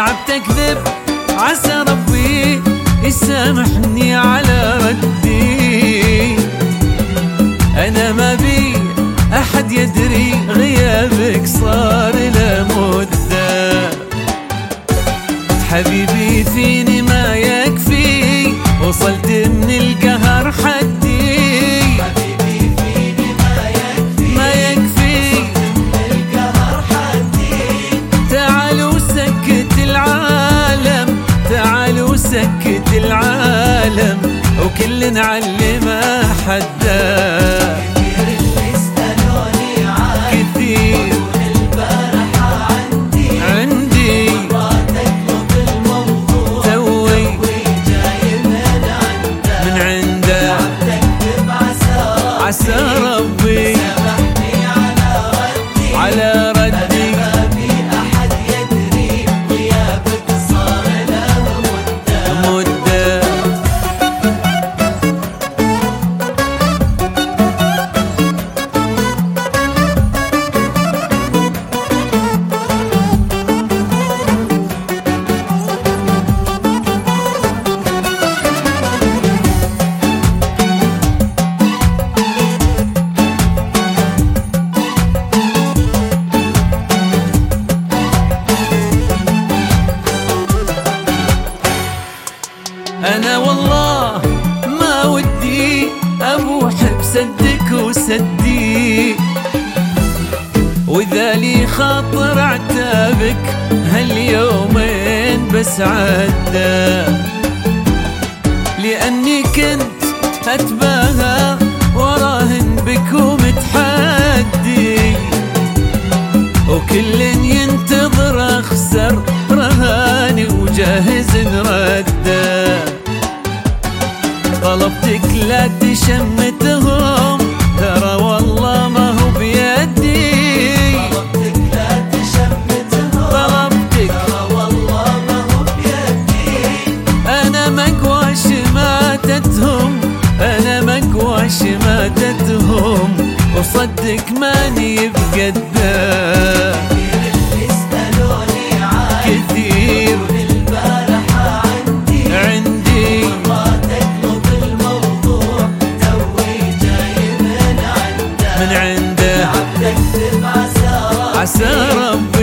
تعبت اكذب عسى ربي يسامحني على ردي. انا ما بي احد يدري غيابك صار له مدة. حبيبي فيني ما يكفي وصلت من القهر حدي. حبيبي فيني ما يكفي وصلت من القهر حدي. تعال وسكت العالم، تعال وسكت العالم، وكل نعلم حدا. كثير اللي اسألوني عنك كثير البارحة عندي مرات اطلب الموضوع توي جاي من عنده. تعبت اكذب عسى ربي سامحني على ردي. ما في احد يدري غيابك صار له مدة. أنا والله ما ودي أبوح بسدك وسدي، وإذا لي خاطر عتابك هاليومين بس عدى. لأني كنت أتباهى وراهن بك ومتحدي، وكل ينتظر أخسر رهاني وجاهز نرده. طلبتك لا تشمتهم ترى والله ما هو بيدي. طلبتك لا تشمتهم طلبتك ترى والله ما هو بيدي. أنا مقوى شماتتهم، أنا مقوى شماتتهم، وصدق ماني بقده. كثير اللي اسألوني عنك كثير البارحة عندي مرات اطلب الموضوع توي جاي من عنده. من عنده تعبت اكذب عسى عسى ربي